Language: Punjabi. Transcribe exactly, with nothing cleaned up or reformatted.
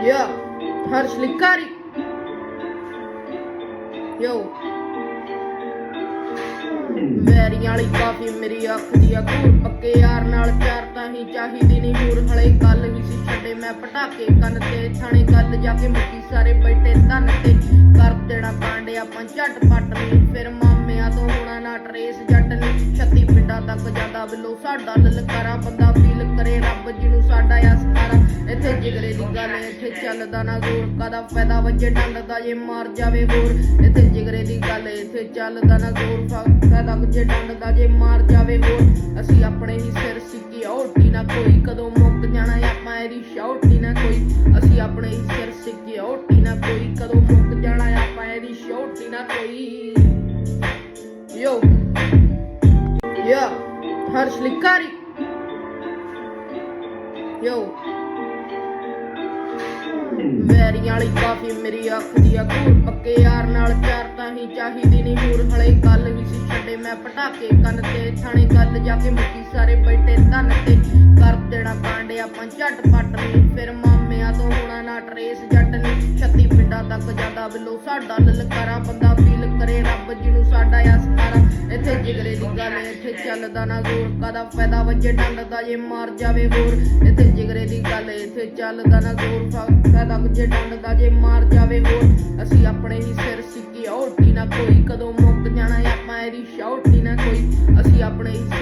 Ja, hartstikke kari. Yo. ਵੈਰੀਆਂ ਵਾਲੀ ਕਾਫੀ ਮੇਰੀ ਅੱਖ ਦੀ ਅਕੂਰ ਪੱਕੇ ਯਾਰ ਨਾਲ ਚਾਰ ਤਾਂ ਹੀ ਚਾਹੀਦੀ ਨਹੀਂ ਹੋਰ ਹਲੇ ਗੱਲ ਵੀ ਸੀ ਛੱਡੇ ਮੈਂ ਪਟਾਕੇ ਕੰਨ ਤੇ ਥਾਣੇ ਗੱਲ ਜਾ ਕੇ ਮੁੱਕੀ ਸਾਰੇ ਬੈਠੇ ਧਨ ਤੇ ਕਰ ਦੇਣਾ ਕਾਂਡੇ ਆਪਾਂ ਝੱਟ ਪੱਟ ਨਹੀਂ ਫਿਰ ਮਾਮਿਆਂ ਤੋਂ ਹੋਣਾ ਨਾ ਟਰੇਸ ਜੱਟ ਨਹੀਂ ਛੱਤੀ ਪਿੰਡਾਂ ਤੱਕ ਜਾਂਦਾ ਬਿੱਲੋ ਸਾਡਾ ਲਲਕਾਰਾ ਬੰਦਾ ਫੀਲ ਕਰੇ ਰੱਬ ਜਿਹਨੂੰ ਸਾਡਾ ਆ ਸਤਾਰਾ ਇੱਥੇ ਜਿਗਰੇ ਦੀ ਗੱਲ ਇੱਥੇ ਚੱਲਦਾ ਨਾ ਜ਼ੋਰ ਕਾਦਾ ਫਾਇਦਾ ਵੱਜੇ ਡੰਡ ਦਾ ਜੇ ਮਾਰ ਜਾਵੇ ਹੋਰ ਇੱਥੇ ਜਿਗਰੇ ਦੀ ਗੱਲ ਇੱਥੇ ਚੱਲਦਾ ਨਾ ਜ਼ੋਰ ਫਾਇਦਾ ਵੱਜੇ ਡੰਡ ਦਾ ਜੇ ਮਾਰ ਜਾਵੇ ਹੋਰ ਅਸੀਂ ਆਪਣੇ ਹੀ ਸਿਰ ਸਿੱਕੀ ਓਟੀ ਨਾ ਕੋਈ ਕਦੋਂ ਮੁੱਕ ਜਾਣਾ ਆਪਾਂ ਇਹਦੀ ਸ਼ੌਟੀ ਨਾ ਕੋਈ ਅਸੀਂ ਆਪਣੇ ਹੀ ਸਿਰ ਸਿੱਕੀ ਓਟੀ ਨਾ ਕੋਈ ਕਦੋਂ ਮੁੱਕ ਜਾਣਾ ਆਪਾਂ ਇਹਦੀ ਸ਼ੌਟੀ ਨਾ ਕੋਈ ਯੋ ਯਾ hartstikke kari. Yo. ਵੈਰੀਆਂ ਵਾਲੀ ਕਾਫੀ ਮੇਰੀ ਅੱਖ ਦੀ ਅਕੂਰ ਪੱਕੇ ਯਾਰ ਨਾਲ ਚਾਰ ਤਾਂ ਹੀ ਚਾਹੀਦੀ ਨਹੀਂ ਹੋਰ ਹਲੇ ਗੱਲ ਵੀ ਸੀ ਛੱਡੇ ਮੈਂ ਪਟਾਕੇ ਕੰਨ ਤੇ ਥਾਣੇ ਗੱਲ ਜਾ ਕੇ ਮੁੱਕੀ ਸਾਰੇ ਬੈਠੇ ਧਨ ਤੇ ਕਰ ਦੇਣਾ ਕਾਂਡੇ ਆਪਾਂ ਝੱਟ ਪੱਟ ਨਹੀਂ ਫਿਰ ਮਾਮਿਆਂ ਤੋਂ ਹੋਣਾ ਨਾ ਟਰੇਸ ਜੱਟ ਨਹੀਂ ਛੱਤੀ ਪਿੰਡਾਂ ਤੱਕ ਜਾਂਦਾ ਬਿੱਲੋ ਸਾਡਾ ਲਲਕਾਰਾ ਬੰਦਾ ਫੀਲ ਕਰੇ ਰੱਬ ਜਿਹਨੂੰ ਸਾਡਾ ਆ ਸਤਾਰਾ ਇੱਥੇ ਜਿਗਰੇ ਦੀ ਗੱਲ ਇੱਥੇ ਚੱਲਦਾ ਨਾ ਜ਼ੋਰ ਕਾਦਾ ਫਾਇਦਾ ਵੱਜੇ ਡੰਡ ਦਾ ਜੇ ਮਾਰ ਜਾਵੇ ਹੋਰ ਇੱਥੇ ਜਿਗਰੇ ਦੀ ਗੱਲ ਇੱਥੇ ਚੱਲਦਾ ਨਾ ਜ਼ੋਰ ਫਾਇਦਾ ਵੱਜੇ ਡੰਡ ਦਾ ਜੇ ਮਾਰ ਜਾਵੇ ਹੋਰ ਅਸੀਂ ਆਪਣੇ ਹੀ ਸਿਰ ਸਿੱਕੀ ਓਟੀ ਨਾ ਕੋਈ ਕਦੋਂ ਮੁੱਕ ਜਾਣਾ ਆਪਾਂ ਇਹਦੀ ਸ਼ੌਟੀ ਨਾ ਕੋਈ ਅਸੀਂ ਆਪਣੇ ਹੀ